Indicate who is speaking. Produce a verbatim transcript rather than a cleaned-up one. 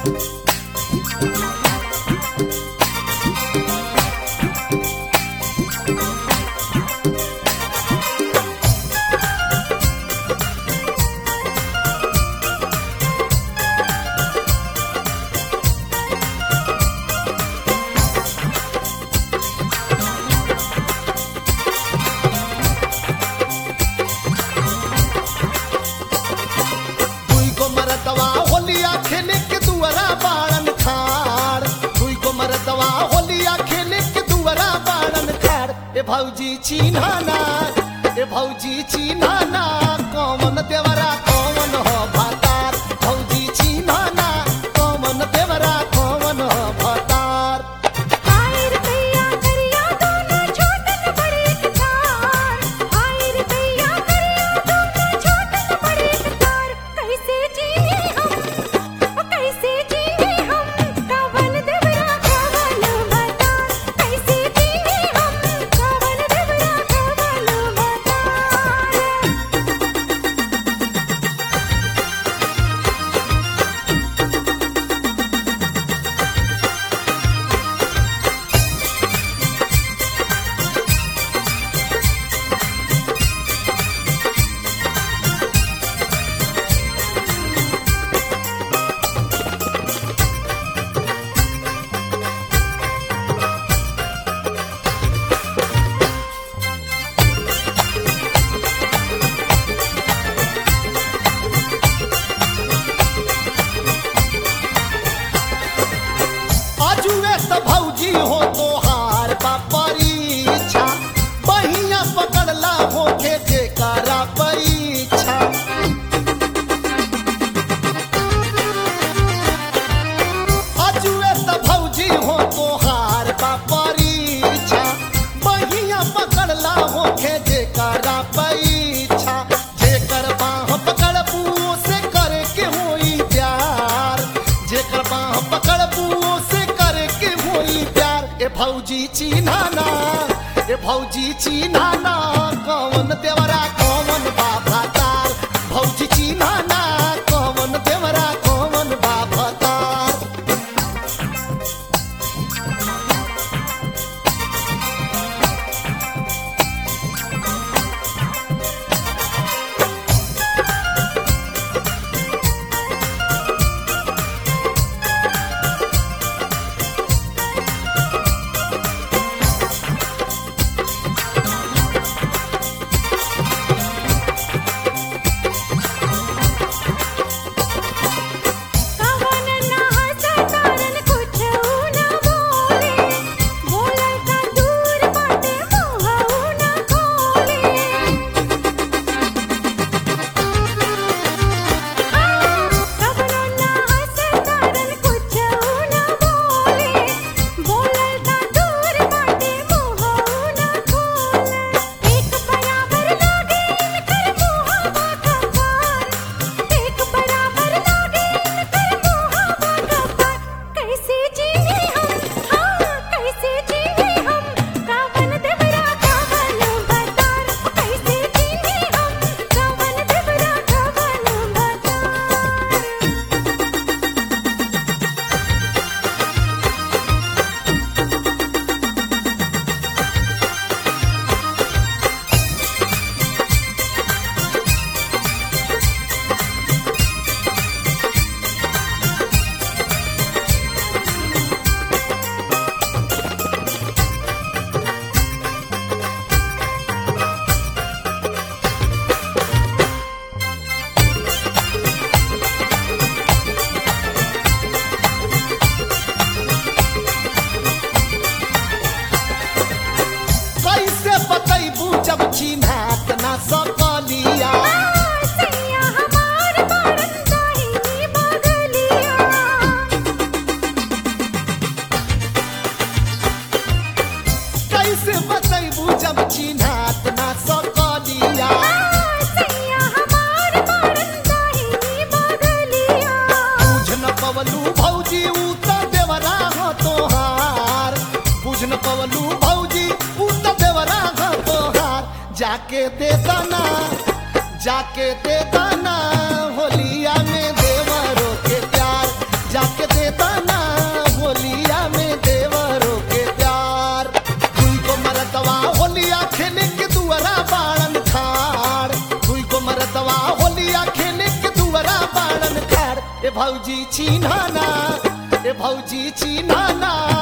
Speaker 1: भौजी चिन्हाना ए भौजी चिन्हाना कौन देवरा कौन हो भतार भौजी चिन्हाना कौन देवरा कौन हो भतार
Speaker 2: हाय रे भैया करिया दोनों छोटन बड़े तार हाय रे भैया करिया दोनों छोटन बड़े तार कैसे जीए हम कैसे जीए हम कवन देवरा कवन भतार कैसे जीए हम कवन देवरा कवन
Speaker 1: अजुए त भौजी हो तोहार परीक्षा बहिया पकड़ला होके जेकरा परीक्षा अजुए त भौजी हो तोहार परीक्षा बहिया पकड़ला होके जेकरा परीक्षा जेकर बाह पकड़बू से करे के होई प्यार जेकर बाह पकड़बू से करे के होई प्यार ए भौजी चिन्हाना ए भौजी चिन्हाना कौन देवरा कौन बाबा तार भौजी चिन्हाना कौन देवरा कौन बाबा तार
Speaker 2: कवन ना हसतारन कुछ ना बोले बोले का दूर बाटे मुहऊ ना खोले कवन ना हसतारन कुछ ना बोले बोले का दूर बाटे मुहऊ ना खोले एक बराबर लागे इनकर मुहवा कपार एक बराबर लागे इनकर मुहवा कपार कैसे जीए हम हाँ कैसे जीए हम कवन देवरा कवन भतार कैसे जीए हम कवन देवरा कवन भतार
Speaker 1: कैसे बतैबू जब चिन्हात ना सकलिया
Speaker 2: सैया हमार बारन दाहिनी बगलिया
Speaker 1: कैसे बतैबू जब चिन्हात ना सकलिया
Speaker 2: सैया हमार बारन दाहिनी बगलिया
Speaker 1: बुझ न पवलू भौजी ऊ त देवरा हो तोहार बुझ न पवलू भौजी ऊ त देवरा हो तोहार जाके दे दाना जाके दे दाना होलिया में देवरों के प्यार जाके दे भौजी चिन्हना ए भौजी चिन्हना